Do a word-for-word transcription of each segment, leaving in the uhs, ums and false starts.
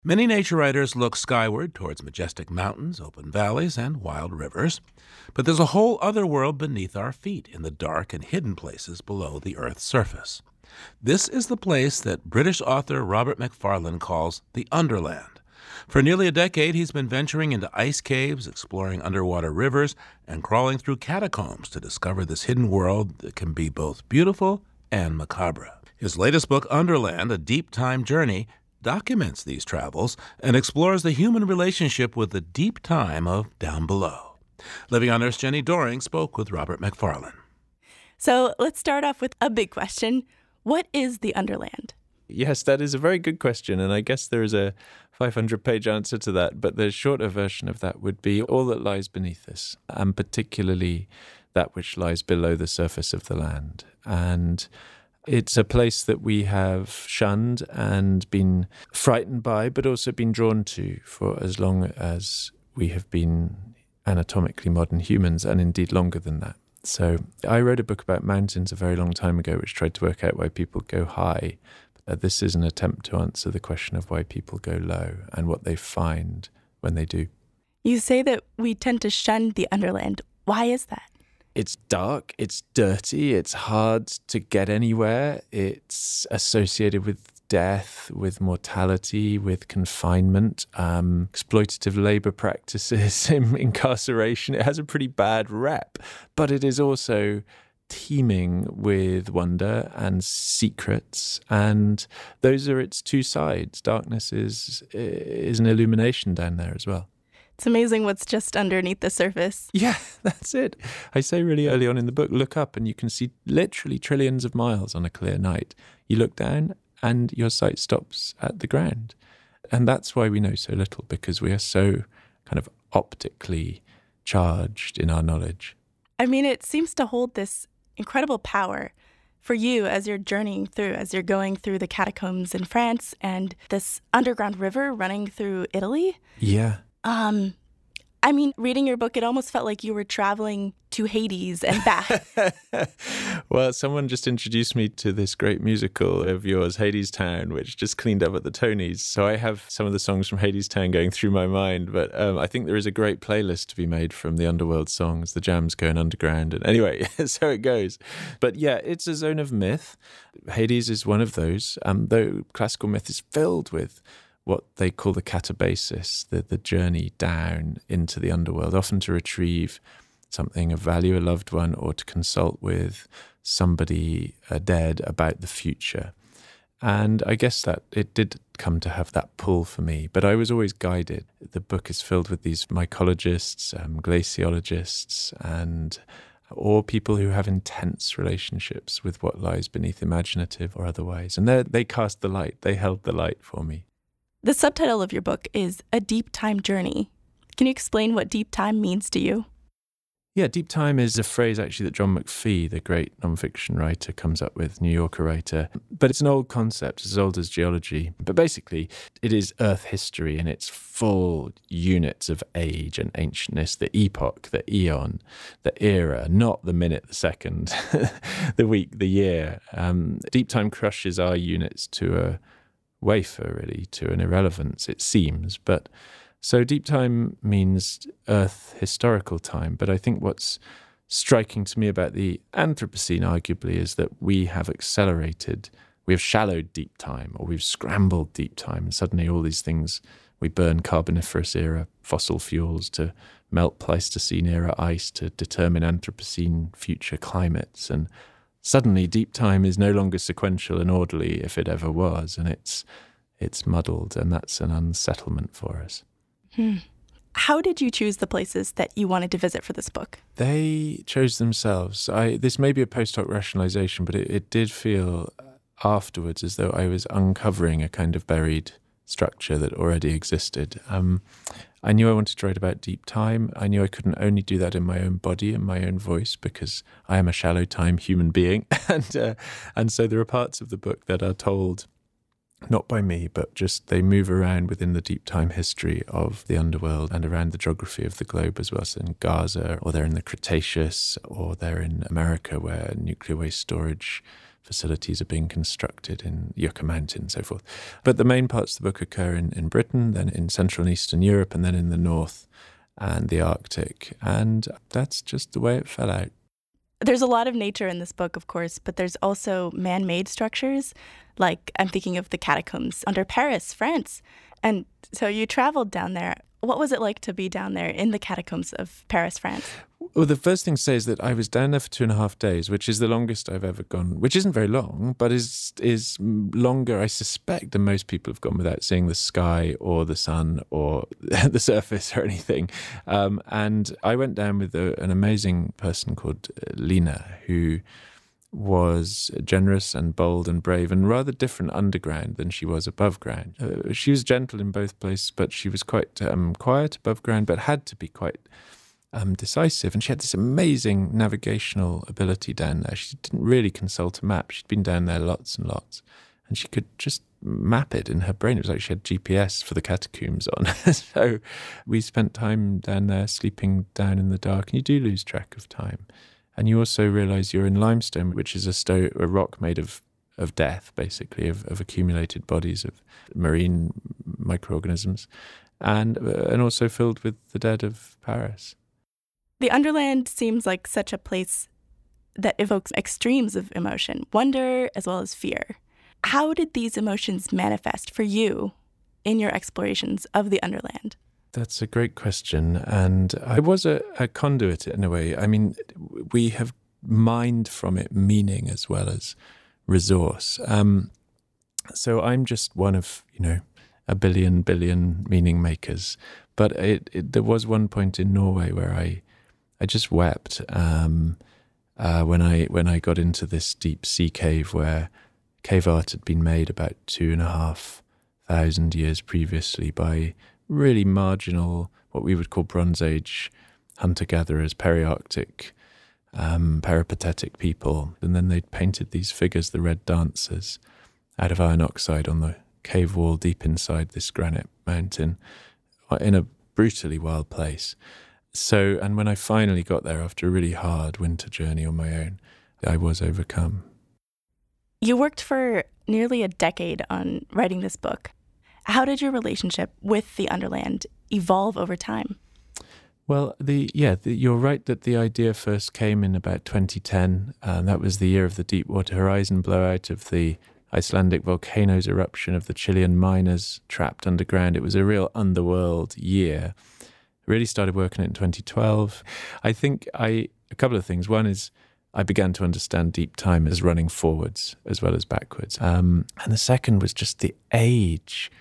Many nature writers look skyward towards majestic mountains, open valleys, and wild rivers. But there's a whole other world beneath our feet, in the dark and hidden places below the Earth's surface. This is the place that British author Robert Macfarlane calls the Underland. For nearly a decade, he's been venturing into ice caves, exploring underwater rivers, and crawling through catacombs to discover this hidden world that can be both beautiful and macabre. His latest book, Underland, A Deep Time Journey, documents these travels and explores the human relationship with the deep time of down below. Living on Earth's Jenny Doering spoke with Robert Macfarlane. So let's start off with a big question. What is the Underland? Yes, that is a very good question, and I guess there is a five hundred page answer to that, but the shorter version of that would be all that lies beneath us, and particularly that which lies below the surface of the land. And it's a place that we have shunned and been frightened by, but also been drawn to for as long as we have been anatomically modern humans, and indeed longer than that. So I wrote a book about mountains a very long time ago, which tried to work out why people go high. Uh, this is an attempt to answer the question of why people go low and what they find when they do. You say that we tend to shun the Underland. Why is that? It's dark, it's dirty, it's hard to get anywhere. It's associated with death, with mortality, with confinement, um, exploitative labor practices, incarceration. It has a pretty bad rep, but it is also teeming with wonder and secrets, and those are its two sides. Darkness is is an illumination down there as well. It's amazing what's just underneath the surface. Yeah, that's it. I say really early on in the book, look up and you can see literally trillions of miles on a clear night. You look down and your sight stops at the ground. And that's why we know so little, because we are so kind of optically charged in our knowledge. I mean, it seems to hold this incredible power for you as you're journeying through, as you're going through the catacombs in France and this underground river running through Italy. Yeah. Um, I mean, reading your book, it almost felt like you were traveling to Hades and back. Well, someone just introduced me to this great musical of yours, Hadestown, which just cleaned up at the Tonys. So I have some of the songs from Hadestown going through my mind. But um, I think there is a great playlist to be made from the Underworld songs, the jams going underground. And anyway, so it goes. But yeah, it's a zone of myth. Hades is one of those, um, though classical myth is filled with what they call the catabasis, the, the journey down into the underworld, often to retrieve something of value, a loved one, or to consult with somebody uh, dead about the future. And I guess that it did come to have that pull for me, but I was always guided. The book is filled with these mycologists, um, glaciologists, and or people who have intense relationships with what lies beneath, imaginative or otherwise. And they they cast the light. They held the light for me. The subtitle of your book is A Deep Time Journey. Can you explain what deep time means to you? Yeah, deep time is a phrase actually that John McPhee, the great nonfiction writer, comes up with, New Yorker writer. But it's an old concept, as old as geology. But basically, it is Earth history in its full units of age and ancientness, the epoch, the eon, the era, not the minute, the second, the week, the year. Um, deep time crushes our units to a wafer, really, to an irrelevance, it seems. But so deep time means Earth historical time. But I think what's striking to me about the Anthropocene, arguably, is that we have accelerated, we have shallowed deep time, or we've scrambled deep time. And suddenly all these things, we burn Carboniferous era fossil fuels to melt Pleistocene era ice to determine Anthropocene future climates. And suddenly, deep time is no longer sequential and orderly, if it ever was, and it's it's muddled, and that's an unsettlement for us. Hmm. How did you choose the places that you wanted to visit for this book? They chose themselves. I this may be a post hoc rationalization, but it, it did feel afterwards as though I was uncovering a kind of buried structure that already existed. Um, I knew I wanted to write about deep time. I knew I couldn't only do that in my own body and my own voice, because I am a shallow time human being. and uh, and so there are parts of the book that are told not by me, but just they move around within the deep time history of the underworld and around the geography of the globe as well. So in Gaza, or they're in the Cretaceous, or they're in America, where nuclear waste storage facilities are being constructed in Yucca Mountain and so forth. But the main parts of the book occur in, in Britain, then in Central and Eastern Europe, and then in the North and the Arctic. And that's just the way it fell out. There's a lot of nature in this book, of course, but there's also man-made structures. Like, I'm thinking of the catacombs under Paris, France. And so you traveled down there. What was it like to be down there in the catacombs of Paris, France? Well, the first thing to say is that I was down there for two and a half days, which is the longest I've ever gone, which isn't very long, but is is longer, I suspect, than most people have gone without seeing the sky or the sun or the surface or anything. Um, and I went down with a, an amazing person called Lena, who was generous and bold and brave and rather different underground than she was above ground. Uh, she was gentle in both places, but she was quite um, quiet above ground, but had to be quite um, decisive. And she had this amazing navigational ability down there. She didn't really consult a map. She'd been down there lots and lots, and she could just map it in her brain. It was like she had G P S for the catacombs on. So we spent time down there sleeping down in the dark, and you do lose track of time. And you also realise you're in limestone, which is a, sto- a rock made of, of death, basically, of, of accumulated bodies of marine microorganisms, and uh, and also filled with the dead of Paris. The Underland seems like such a place that evokes extremes of emotion, wonder as well as fear. How did these emotions manifest for you in your explorations of the Underland? That's a great question. And I was a, a conduit in a way. I mean, we have mined from it meaning as well as resource. Um, so I'm just one of, you know, a billion, billion meaning makers. But it, it, there was one point in Norway where I I just wept um, uh, when I when I got into this deep sea cave where cave art had been made about two and a half thousand years previously by really marginal, what we would call Bronze Age hunter-gatherers, peri-Arctic, um, peripatetic people. And then they'd painted these figures, the Red Dancers, out of iron oxide on the cave wall deep inside this granite mountain in a brutally wild place. So, and when I finally got there after a really hard winter journey on my own, I was overcome. You worked for nearly a decade on writing this book. How did your relationship with the Underland evolve over time? Well, the yeah, the, you're right that the idea first came in about twenty ten. Um, that was the year of the Deepwater Horizon blowout, of the Icelandic volcanoes eruption, of the Chilean miners trapped underground. It was a real underworld year. Really started working it in twenty twelve. I think I a couple of things. One is I began to understand deep time as running forwards as well as backwards. Um, and the second was just the age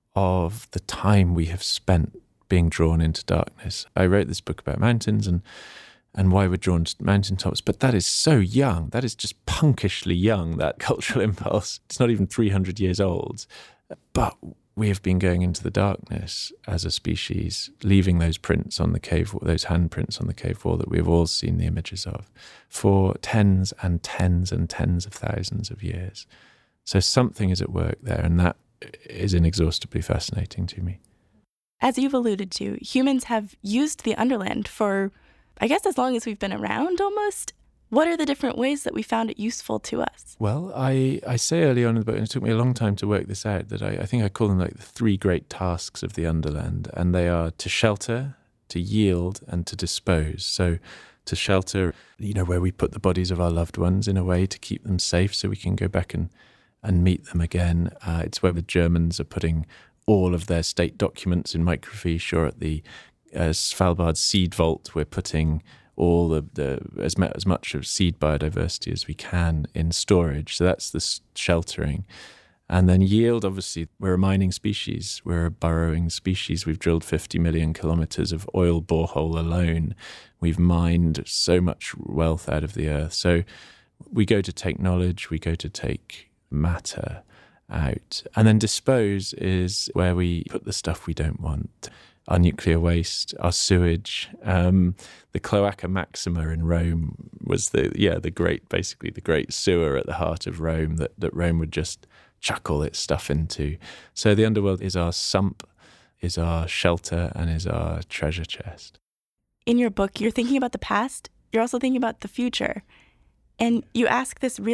of the time we have spent being drawn into darkness. I wrote this book about mountains and and why we're drawn to mountaintops, but that is so young. That is just punkishly young, that cultural impulse. It's not even three hundred years old. But we have been going into the darkness as a species, leaving those prints on the cave, those handprints on the cave wall that we've all seen the images of, for tens and tens and tens of thousands of years. So something is at work there, and that is inexhaustibly fascinating to me. As you've alluded to, humans have used the Underland for, I guess, as long as we've been around almost. What are the different ways that we found it useful to us? Well, I, I say early on in the book, and it took me a long time to work this out, that I, I think I call them like the three great tasks of the Underland, and they are to shelter, to yield, and to dispose. So to shelter, you know, where we put the bodies of our loved ones in a way to keep them safe so we can go back and and meet them again. Uh, it's where the Germans are putting all of their state documents in microfiche, or at the uh, Svalbard seed vault, we're putting all of the as, ma- as much of seed biodiversity as we can in storage. So that's the s- sheltering. And then yield, obviously, we're a mining species. We're a burrowing species. We've drilled fifty million kilometers of oil borehole alone. We've mined so much wealth out of the earth. So we go to take knowledge, we go to take matter out. And then dispose is where we put the stuff we don't want. Our nuclear waste, our sewage, um, the Cloaca Maxima in Rome was the, yeah, the great, basically the great sewer at the heart of Rome that, that Rome would just chuck all its stuff into. So the underworld is our sump, is our shelter, and is our treasure chest. In your book, you're thinking about the past, you're also thinking about the future. And you ask this really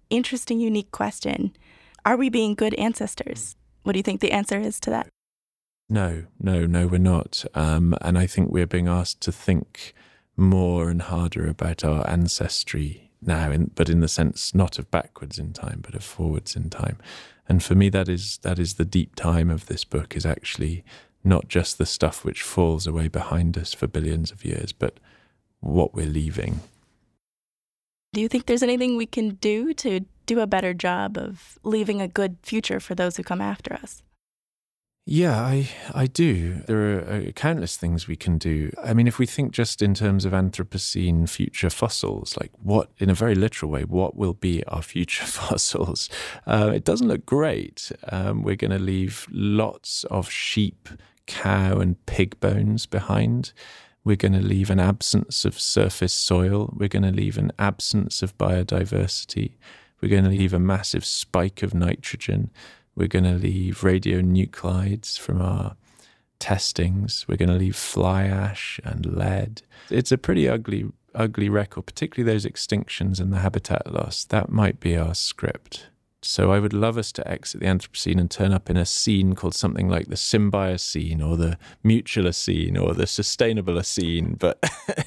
interesting, unique question. Are we being good ancestors? What do you think the answer is to that? No, no, no, we're not. Um, and I think we're being asked to think more and harder about our ancestry now, in, but in the sense not of backwards in time, but of forwards in time. And for me, that is that is the deep time of this book, is actually not just the stuff which falls away behind us for billions of years, but what we're leaving. Do you think there's anything we can do to do a better job of leaving a good future for those who come after us? Yeah, I I do. There are uh, countless things we can do. I mean, if we think just in terms of Anthropocene future fossils, like what, in a very literal way, what will be our future fossils? Uh, it doesn't look great. Um, we're going to leave lots of sheep, cow and pig bones behind. We're going to leave an absence of surface soil. We're going to leave an absence of biodiversity. We're going to leave a massive spike of nitrogen. We're going to leave radionuclides from our testings. We're going to leave fly ash and lead. It's a pretty ugly, ugly record, particularly those extinctions and the habitat loss. That might be our script. So I would love us to exit the Anthropocene and turn up in a scene called something like the Symbiocene or the Mutualocene or the Sustainablocene. But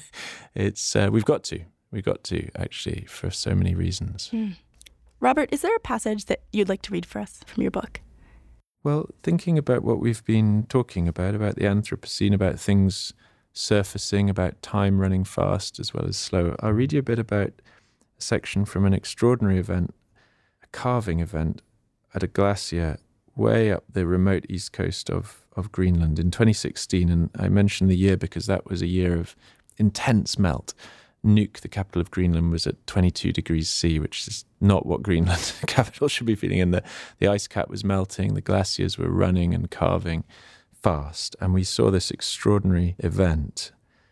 it's uh, we've got to. We've got to, actually, for so many reasons. Mm. Robert, is there a passage that you'd like to read for us from your book? Well, thinking about what we've been talking about, about the Anthropocene, about things surfacing, about time running fast as well as slow, I'll read you a bit about a section from an extraordinary event, a carving event at a glacier way up the remote east coast of, of Greenland in twenty sixteen. And I mention the year because that was a year of intense melt. Nuuk, the capital of Greenland, was at twenty-two degrees C, which is not what Greenland capital should be feeling. And the, the ice cap was melting, the glaciers were running and carving fast. And we saw this extraordinary event.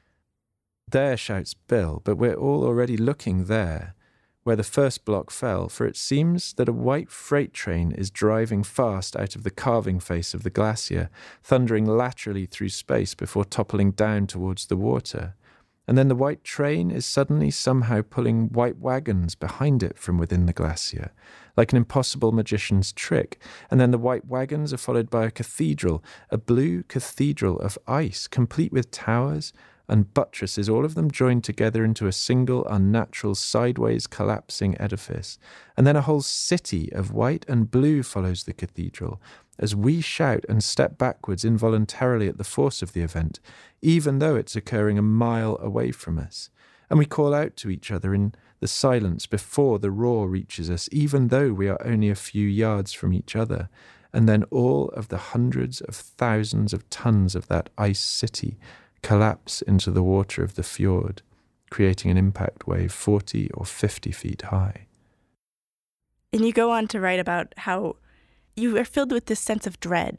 There, shouts Bill, but we're all already looking there, where the first block fell, for it seems that a white freight train is driving fast out of the carving face of the glacier, thundering laterally through space before toppling down towards the water. And then the white train is suddenly somehow pulling white wagons behind it from within the glacier, like an impossible magician's trick. And then the white wagons are followed by a cathedral, a blue cathedral of ice, complete with towers and buttresses, all of them joined together into a single unnatural sideways collapsing edifice. And then a whole city of white and blue follows the cathedral, as we shout and step backwards involuntarily at the force of the event, even though it's occurring a mile away from us. And we call out to each other in the silence before the roar reaches us, even though we are only a few yards from each other. And then all of the hundreds of thousands of tons of that ice city collapse into the water of the fjord, creating an impact wave forty or fifty feet high. And you go on to write about how you are filled with this sense of dread.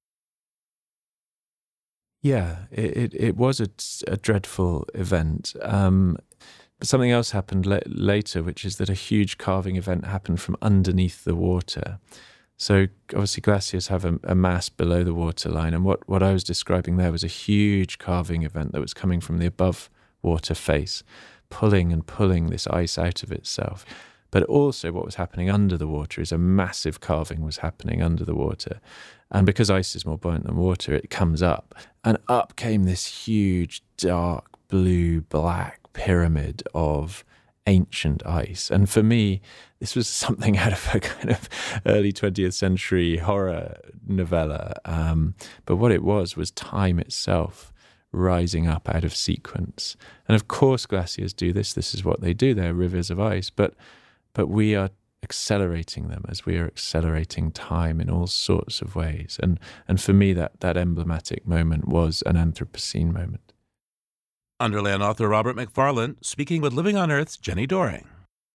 Yeah, it it, it was a, a dreadful event. Um, but something else happened la- later, which is that a huge carving event happened from underneath the water. So obviously glaciers have a, a mass below the waterline, and what, what I was describing there was a huge carving event that was coming from the above water face, pulling and pulling this ice out of itself. But also what was happening under the water is a massive carving was happening under the water. And because ice is more buoyant than water, it comes up. And up came this huge, dark, blue, black pyramid of ancient ice. And for me, this was something out of a kind of early twentieth century horror novella. Um, but what it was was time itself rising up out of sequence. And of course glaciers do this. This is what they do. They're rivers of ice. But but we are accelerating them as we are accelerating time in all sorts of ways. And and for me, that, that emblematic moment was an Anthropocene moment. Underland author Robert Macfarlane speaking with Living on Earth's Jenny Doering.